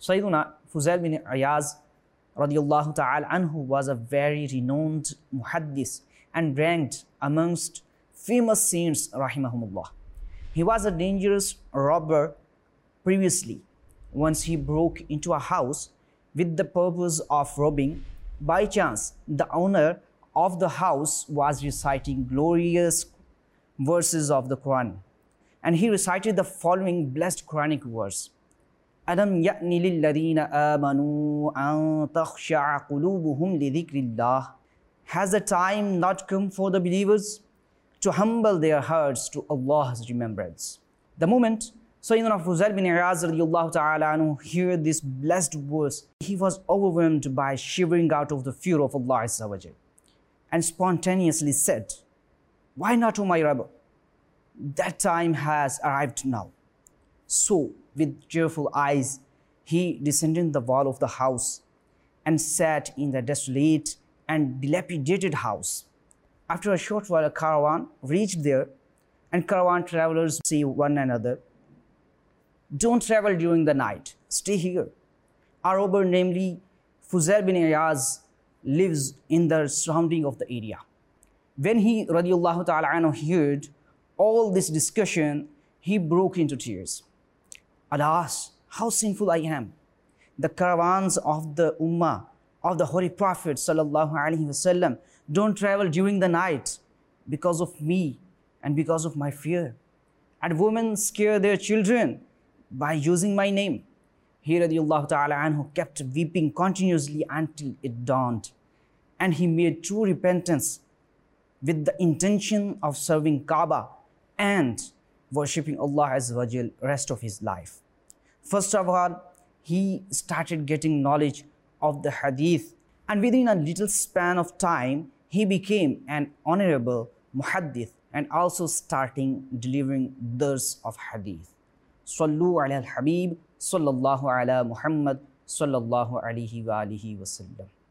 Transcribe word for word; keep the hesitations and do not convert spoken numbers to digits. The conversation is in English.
Sayyiduna Fuzail bin Iyaz radiallahu ta'ala anhu was a very renowned muhaddis and ranked amongst famous saints rahimahumullah. He was a dangerous robber previously. Once he broke into a house with the purpose of robbing. By chance, the owner of the house was reciting glorious verses of the Quran, and he recited the following blessed Quranic verse: Alam ya'ni lilladhina amanu an takhsha'a qulubuhum li dhikrillah. Has the time not come for the believers to humble their hearts to Allah's remembrance? The moment Sayyidina Fuzail bin Iyaz radiallahu ta'ala anhu heard this blessed verse, he was overwhelmed by shivering out of the fear of Allah Azza wa Jal, and spontaneously said, "Why not, O my Rabb? That time has arrived now." So, with tearful eyes, he descended the wall of the house and sat in the desolate and dilapidated house. After a short while, a caravan reached there, and caravan travelers say one another, "Don't travel during the night, stay here." A robber, namely Fuzail bin Iyaz, lives in the surrounding of the area. When he radiallahu ta'ala anhu heard all this discussion, he broke into tears. "Alas, how sinful I am! The caravans of the Ummah of the Holy Prophet sallallahu alaihi wasallam don't travel during the night because of me and because of my fear. And women scare their children by using my name." He radiallahu ta'ala anhu kept weeping continuously until it dawned, and he made true repentance with the intention of serving Kaaba and worshipping Allah Azza wa Jal rest of his life. First of all, he started getting knowledge of the hadith, and within a little span of time, he became an honorable muhaddith and also starting delivering dars of hadith. Sallu ala al-Habib, sallallahu ala Muhammad, sallallahu alayhi wa alihi wa sallam.